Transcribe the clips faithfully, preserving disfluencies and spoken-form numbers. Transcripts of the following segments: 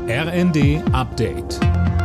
R N D Update.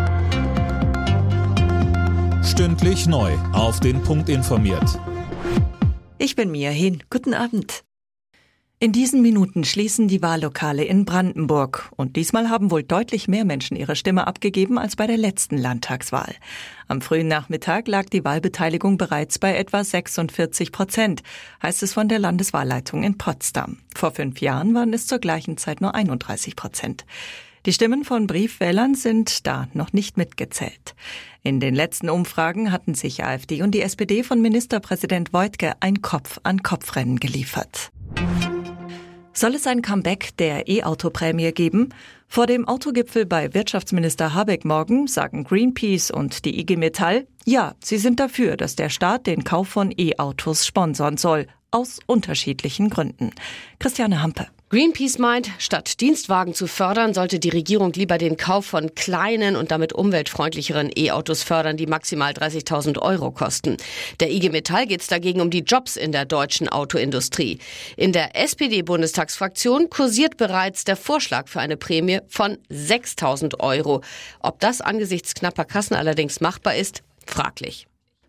Stündlich neu auf den Punkt informiert. Ich bin Mia Hin. Guten Abend. In diesen Minuten schließen die Wahllokale in Brandenburg. Und diesmal haben wohl deutlich mehr Menschen ihre Stimme abgegeben als bei der letzten Landtagswahl. Am frühen Nachmittag lag die Wahlbeteiligung bereits bei etwa sechsundvierzig Prozent, heißt es von der Landeswahlleitung in Potsdam. Vor fünf Jahren waren es zur gleichen Zeit nur einunddreißig Prozent. Die Stimmen von Briefwählern sind da noch nicht mitgezählt. In den letzten Umfragen hatten sich AfD und die S P D von Ministerpräsident Woidke ein Kopf-an-Kopf-Rennen geliefert. Soll es ein Comeback der E-Auto-Prämie geben? Vor dem Autogipfel bei Wirtschaftsminister Habeck morgen sagen Greenpeace und die I G Metall, ja, sie sind dafür, dass der Staat den Kauf von E-Autos sponsern soll, aus unterschiedlichen Gründen. Christiane Hampe. Greenpeace meint, statt Dienstwagen zu fördern, sollte die Regierung lieber den Kauf von kleinen und damit umweltfreundlicheren E-Autos fördern, die maximal dreißigtausend Euro kosten. Der I G Metall geht es dagegen um die Jobs in der deutschen Autoindustrie. In der S P D-Bundestagsfraktion kursiert bereits der Vorschlag für eine Prämie von sechstausend Euro. Ob das angesichts knapper Kassen allerdings machbar ist, fraglich.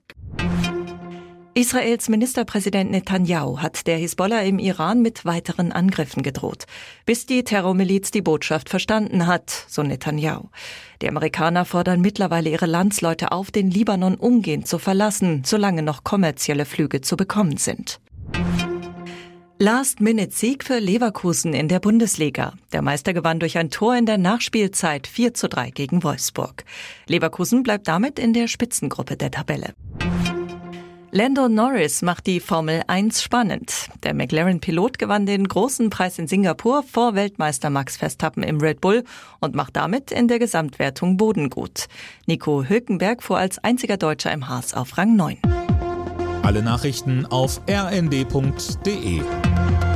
Israels Ministerpräsident Netanyahu hat der Hisbollah im Iran mit weiteren Angriffen gedroht, bis die Terrormiliz die Botschaft verstanden hat, so Netanyahu. Die Amerikaner fordern mittlerweile ihre Landsleute auf, den Libanon umgehend zu verlassen, solange noch kommerzielle Flüge zu bekommen sind. Last-Minute-Sieg für Leverkusen in der Bundesliga. Der Meister gewann durch ein Tor in der Nachspielzeit vier zu drei gegen Wolfsburg. Leverkusen bleibt damit in der Spitzengruppe der Tabelle. Lando Norris macht die Formel eins spannend. Der McLaren-Pilot gewann den großen Preis in Singapur vor Weltmeister Max Verstappen im Red Bull und macht damit in der Gesamtwertung Boden gut. Nico Hülkenberg fuhr als einziger Deutscher im Haas auf Rang neun. Alle Nachrichten auf r n d punkt d e.